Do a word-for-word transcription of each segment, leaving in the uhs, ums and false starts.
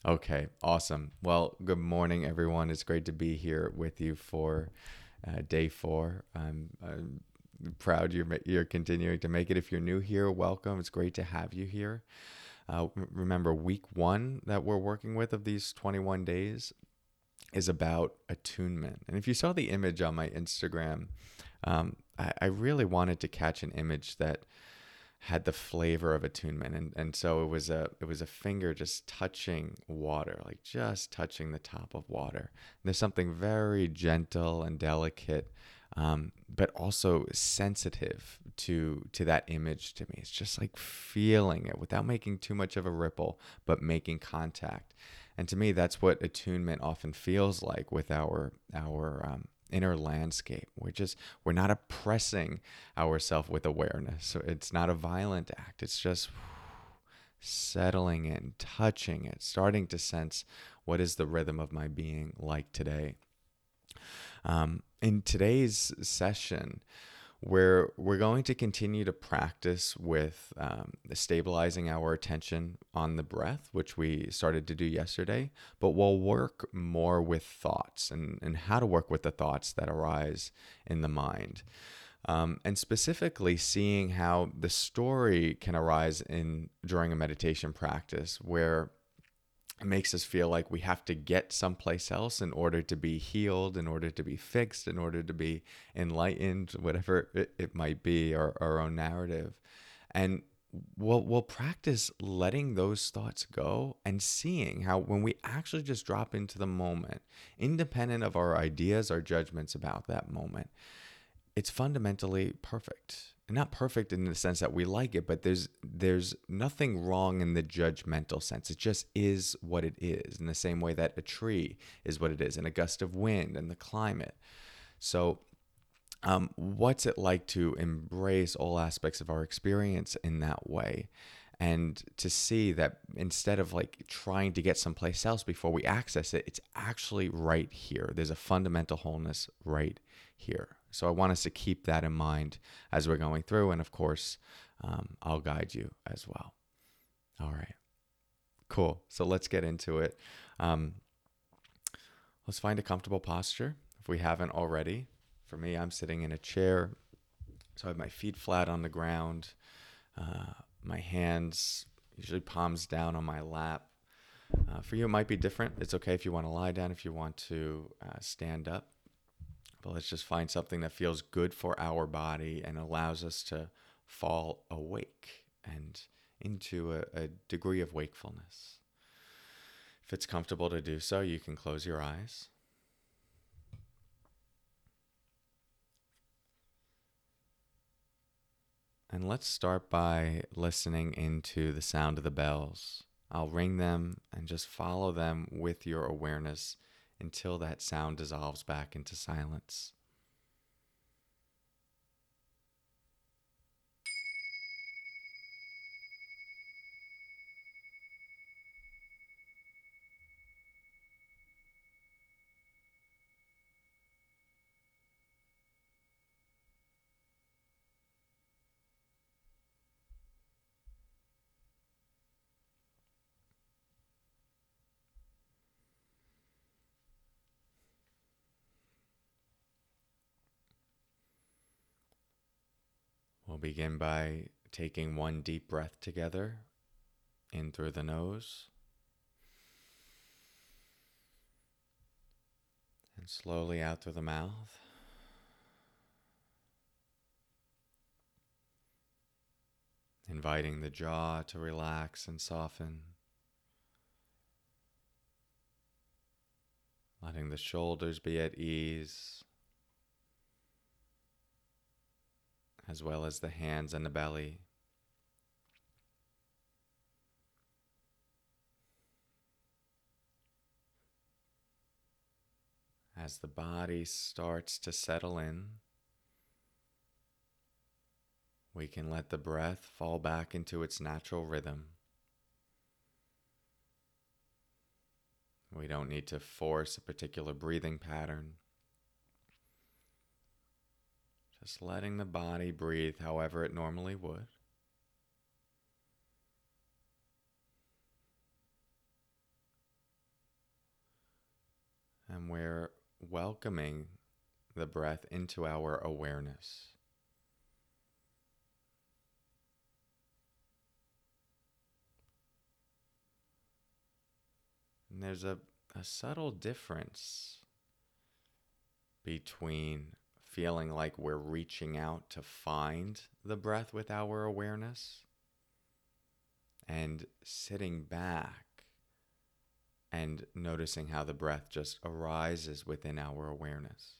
Okay, awesome. Well, good morning, everyone. It's great to be here with you for uh, day four. I'm, I'm proud you're ma- you're continuing to make it. If you're new here, welcome. It's great to have you here. Uh, r- remember, week one that we're working with of these twenty-one days is about attunement. And if you saw the image on my Instagram, um, I, I really wanted to catch an image that had the flavor of attunement, and and so it was a it was a finger just touching water, like just touching the top of water. And there's something very gentle and delicate, um, but also sensitive to to that image to me. It's just like feeling it without making too much of a ripple, but making contact. And to me, that's what attunement often feels like with our our um, inner landscape. We're just we're not oppressing ourselves with awareness. So it's not a violent act. It's just settling in, touching it, starting to sense what is the rhythm of my being like today. Um, in today's session, where we're going to continue to practice with um, stabilizing our attention on the breath, which we started to do yesterday, but we'll work more with thoughts and, and how to work with the thoughts that arise in the mind. Um, and specifically seeing how the story can arise in during a meditation practice where it makes us feel like we have to get someplace else in order to be healed, in order to be fixed, in order to be enlightened, whatever it, it might be, our, our own narrative. And we'll, we'll practice letting those thoughts go and seeing how when we actually just drop into the moment, independent of our ideas, our judgments about that moment, it's fundamentally perfect. Not perfect in the sense that we like it, but there's there's nothing wrong in the judgmental sense. It just is what it is, in the same way that a tree is what it is, and a gust of wind and the climate. So um, what's it like to embrace all aspects of our experience in that way? And to see that instead of like trying to get someplace else before we access it, it's actually right here. There's a fundamental wholeness right here. So I want us to keep that in mind as we're going through. And of course, um, I'll guide you as well. All right, cool. So let's get into it. Um, let's find a comfortable posture if we haven't already. For me, I'm sitting in a chair. So I have my feet flat on the ground, uh, my hands usually palms down on my lap. Uh, for you, it might be different. It's okay if you want to lie down, if you want to uh, stand up. But let's just find something that feels good for our body and allows us to fall awake and into a, a degree of wakefulness. If it's comfortable to do so, you can close your eyes. And let's start by listening into the sound of the bells. I'll ring them and just follow them with your awareness until that sound dissolves back into silence. We'll begin by taking one deep breath together in through the nose and slowly out through the mouth. Inviting the jaw to relax and soften, letting the shoulders be at ease, as well as the hands and the belly. As the body starts to settle in, we can let the breath fall back into its natural rhythm. We don't need to force a particular breathing pattern. Just letting the body breathe however it normally would. And we're welcoming the breath into our awareness. And there's a, a subtle difference between feeling like we're reaching out to find the breath with our awareness and sitting back and noticing how the breath just arises within our awareness.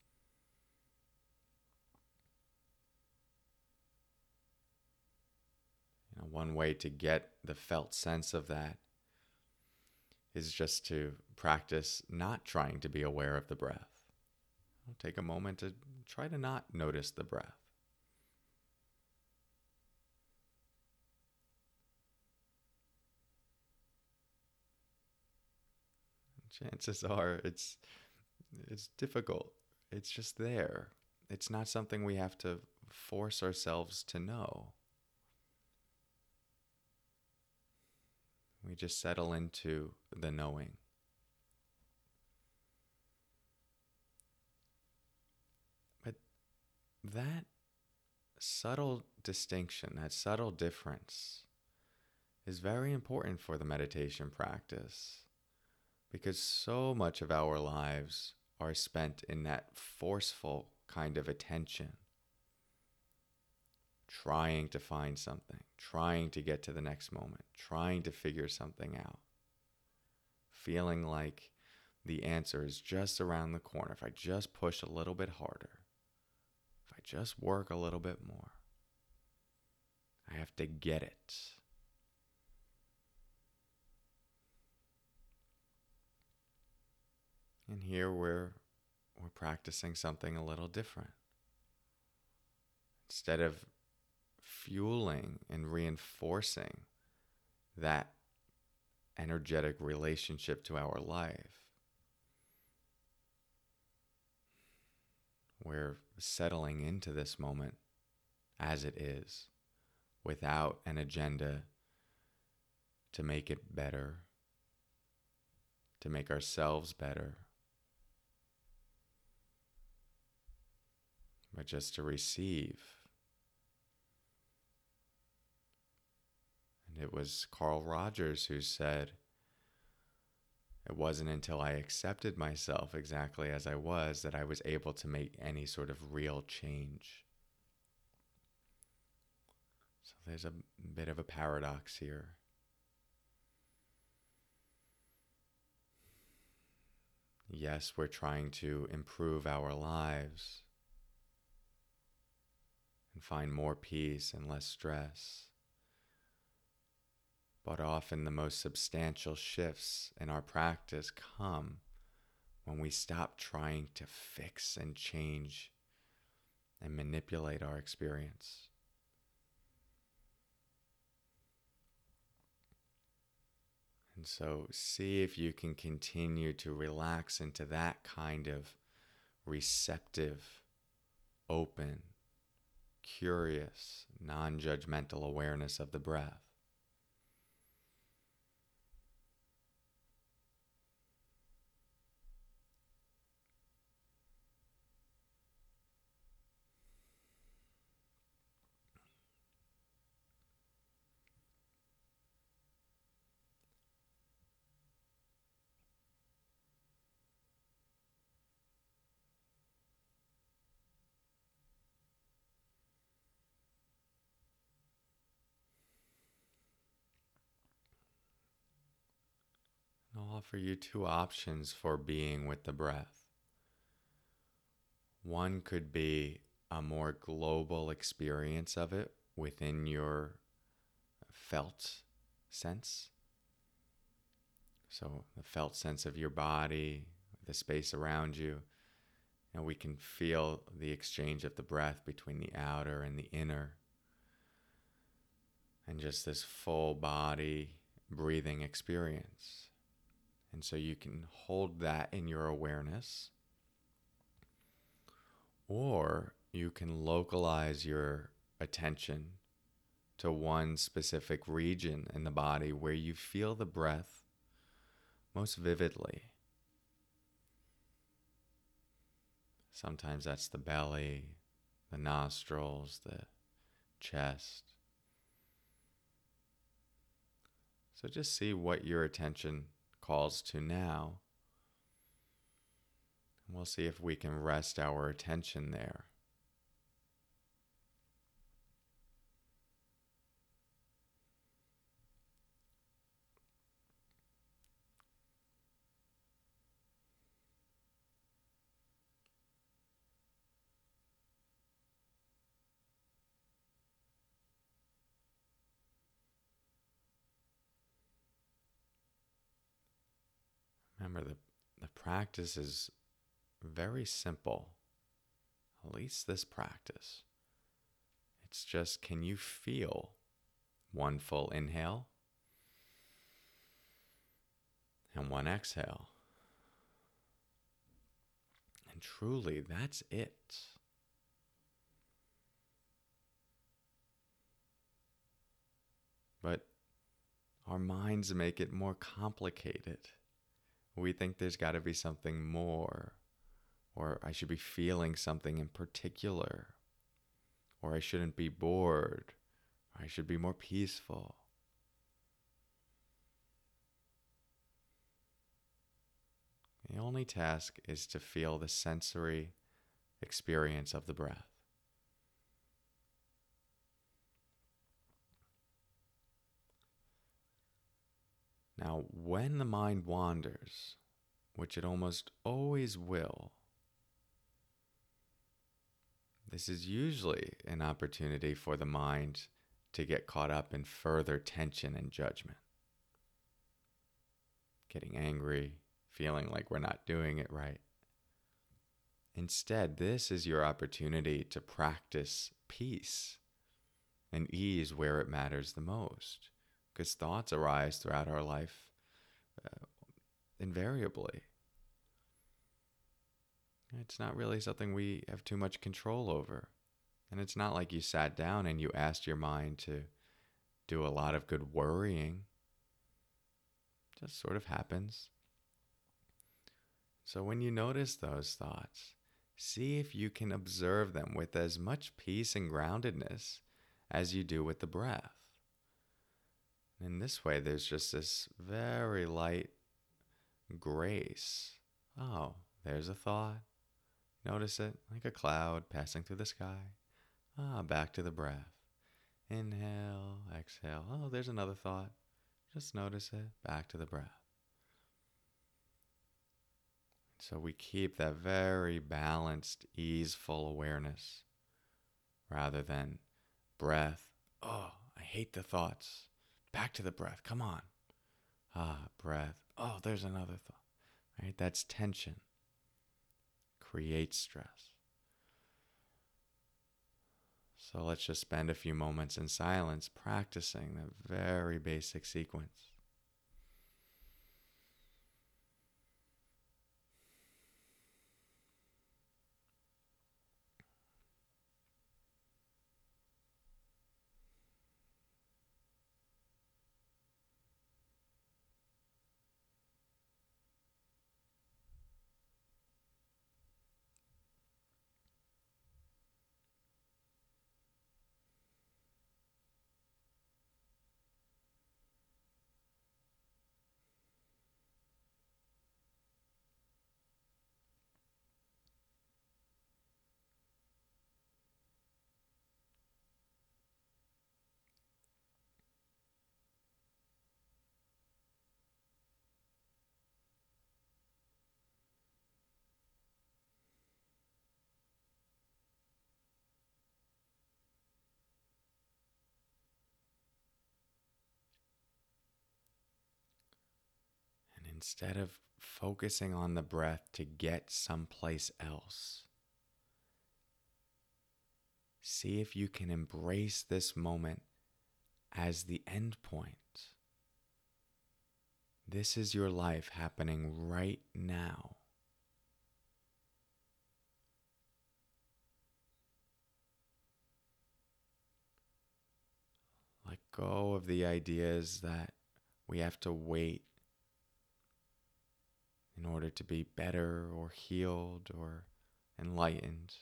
You know, one way to get the felt sense of that is just to practice not trying to be aware of the breath. Take a moment to try to not notice the breath. Chances are it's it's difficult. It's just there. It's not something we have to force ourselves to know. We just settle into the knowing. But that subtle distinction, that subtle difference is very important for the meditation practice, because so much of our lives are spent in that forceful kind of attention, trying to find something, trying to get to the next moment, trying to figure something out, feeling like the answer is just around the corner. If I just push a little bit harder, if I just work a little bit more, I have to get it. And here we're we're practicing something a little different. Instead of fueling and reinforcing that energetic relationship to our life, we're settling into this moment as it is, without an agenda to make it better, to make ourselves better, but just to receive. And it was Carl Rogers who said, it wasn't until I accepted myself exactly as I was that I was able to make any sort of real change. So there's a bit of a paradox here. Yes, we're trying to improve our lives and find more peace and less stress. But often the most substantial shifts in our practice come when we stop trying to fix and change and manipulate our experience. And so see if you can continue to relax into that kind of receptive, open, curious, non-judgmental awareness of the breath. I'll offer you two options for being with the breath. One could be a more global experience of it within your felt sense. So the felt sense of your body, the space around you. And we can feel the exchange of the breath between the outer and the inner. And just this full body breathing experience. And so you can hold that in your awareness, or you can localize your attention to one specific region in the body where you feel the breath most vividly. Sometimes that's the belly, the nostrils, the chest. So just see what your attention calls to now. And we'll see if we can rest our attention there. Remember, the, the practice is very simple, at least this practice. It's just, can you feel one full inhale and one exhale? And truly, that's it. But our minds make it more complicated. We think there's got to be something more, or I should be feeling something in particular, or I shouldn't be bored, or I should be more peaceful. The only task is to feel the sensory experience of the breath. Now, when the mind wanders, which it almost always will, this is usually an opportunity for the mind to get caught up in further tension and judgment. Getting angry, feeling like we're not doing it right. Instead, this is your opportunity to practice peace and ease where it matters the most. Because thoughts arise throughout our life uh, invariably. It's not really something we have too much control over. And it's not like you sat down and you asked your mind to do a lot of good worrying. It just sort of happens. So when you notice those thoughts, see if you can observe them with as much peace and groundedness as you do with the breath. In this way, there's just this very light grace. Oh, there's a thought. Notice it like a cloud passing through the sky. Ah, back to the breath. Inhale, exhale. Oh, there's another thought. Just notice it. Back to the breath. So we keep that very balanced, easeful awareness rather than breath. Oh, I hate the thoughts. Back to the breath. Come on. Ah, breath. Oh, there's another thought. Right? That's tension. Creates stress. So let's just spend a few moments in silence practicing the very basic sequence. And instead of focusing on the breath to get someplace else, see if you can embrace this moment as the end point. This is your life happening right now. Let go of the ideas that we have to wait in order to be better or healed or enlightened.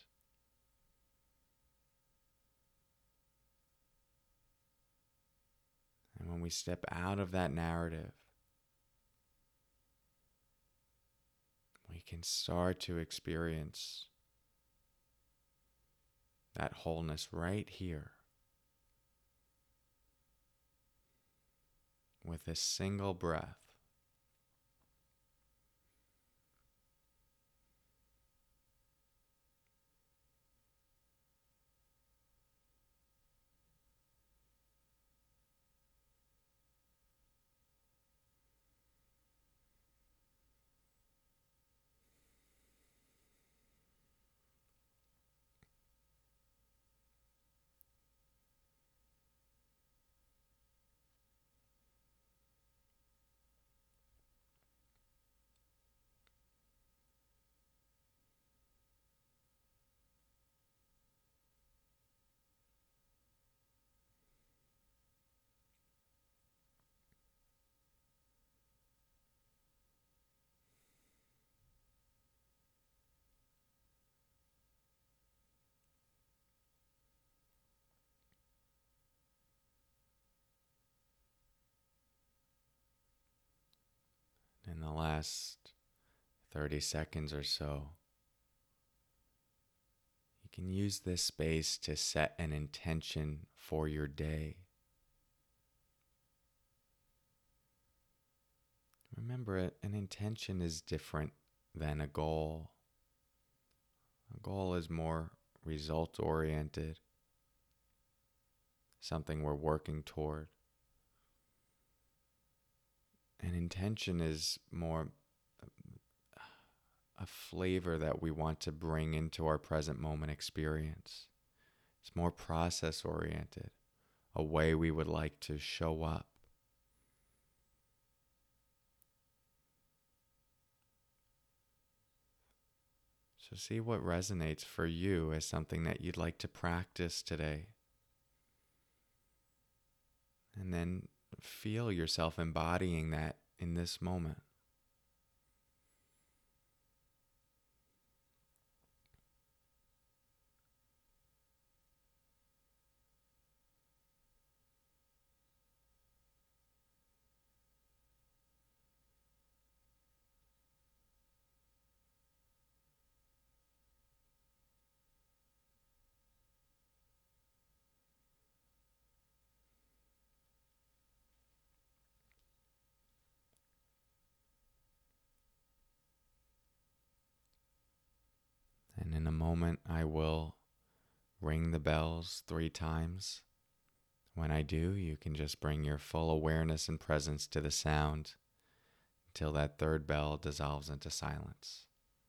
And when we step out of that narrative, we can start to experience that wholeness right here with a single breath. In the last thirty seconds or so, you can use this space to set an intention for your day. Remember, an intention is different than a goal. A goal is more result-oriented, something we're working toward. An intention is more a flavor that we want to bring into our present moment experience. It's more process-oriented, a way we would like to show up. So see what resonates for you as something that you'd like to practice today. And then feel yourself embodying that in this moment. And in a moment, I will ring the bells three times. When I do, you can just bring your full awareness and presence to the sound until that third bell dissolves into silence.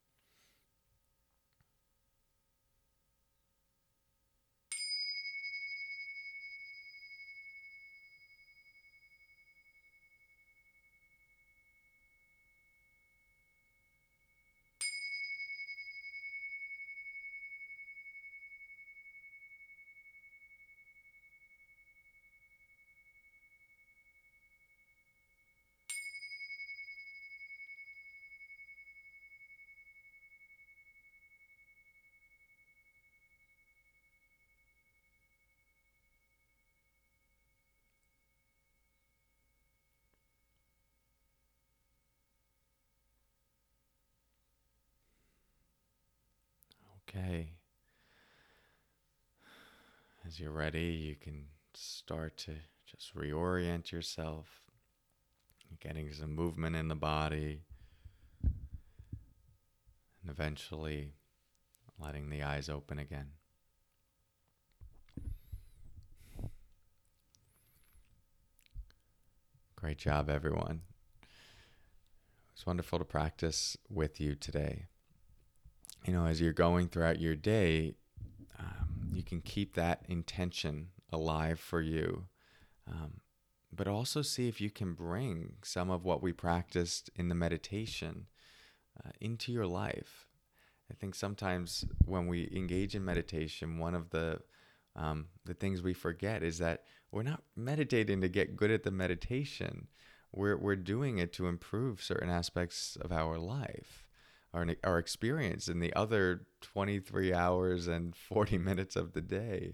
Okay. As you're ready, you can start to just reorient yourself, getting some movement in the body, and eventually letting the eyes open again. Great job, everyone. It's wonderful to practice with you today. You know, as you're going throughout your day, um, you can keep that intention alive for you, um, but also see if you can bring some of what we practiced in the meditation uh, into your life. I think sometimes when we engage in meditation, one of the um, the things we forget is that we're not meditating to get good at the meditation. We're we're doing it to improve certain aspects of our life. our, our experience in the other twenty-three hours and forty minutes of the day.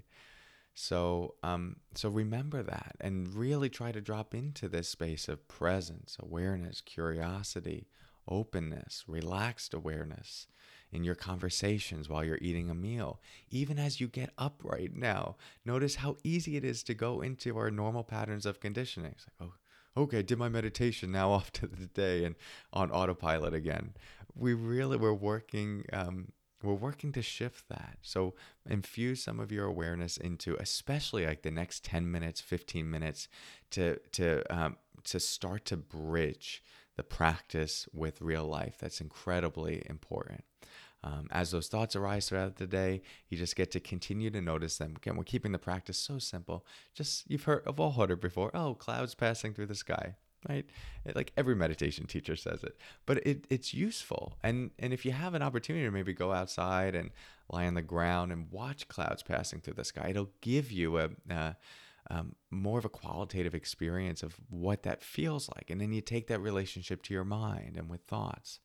So, um, so remember that and really try to drop into this space of presence, awareness, curiosity, openness, relaxed awareness in your conversations while you're eating a meal. Even as you get up right now, notice how easy it is to go into our normal patterns of conditioning. It's like, oh, okay, I did my meditation, now off to the day and on autopilot again. We really, we're working, um, we're working to shift that. So infuse some of your awareness into, especially like the next ten minutes, fifteen minutes, to to um, to start to bridge the practice with real life. That's incredibly important. Um, as those thoughts arise throughout the day, you just get to continue to notice them. Again, we're keeping the practice so simple. Just, you've heard, of all heard it before. Oh, clouds passing through the sky, right? It, like every meditation teacher says it, but it, it's useful. And and if you have an opportunity to maybe go outside and lie on the ground and watch clouds passing through the sky, it'll give you a, uh, um, more of a qualitative experience of what that feels like. And then you take that relationship to your mind and with thoughts.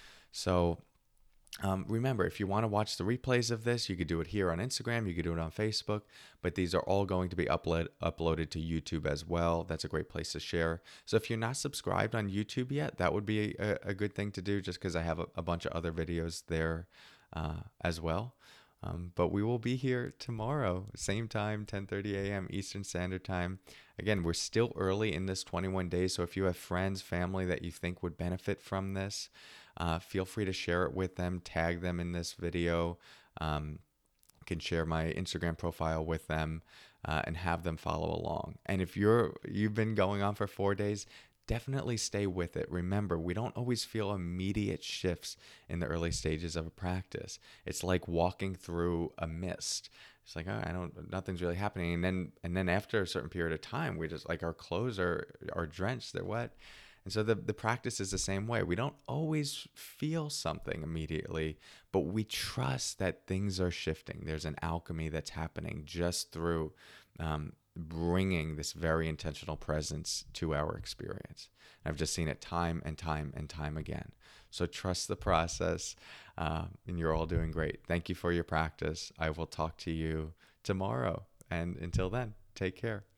So Um, remember, if you want to watch the replays of this, you could do it here on Instagram, you could do it on Facebook, but these are all going to be upload, uploaded to YouTube as well. That's a great place to share. So if you're not subscribed on YouTube yet, that would be a, a good thing to do, just because I have a, a bunch of other videos there uh, as well. Um, but we will be here tomorrow, same time, ten thirty a.m. Eastern Standard Time. Again, we're still early in this twenty-one days, so if you have friends, family that you think would benefit from this, uh, feel free to share it with them, tag them in this video. Um, can share my Instagram profile with them uh, and have them follow along. And if you're you've been going on for four days, definitely stay with it. Remember, we don't always feel immediate shifts in the early stages of a practice. It's like walking through a mist. It's like, oh, I don't, nothing's really happening. And then, and then after a certain period of time, we just like our clothes are, are drenched, they're wet. And so the, the practice is the same way. We don't always feel something immediately, but we trust that things are shifting. There's an alchemy that's happening just through um, bringing this very intentional presence to our experience. And I've just seen it time and time and time again. So trust the process, uh, and you're all doing great. Thank you for your practice. I will talk to you tomorrow. And until then, take care.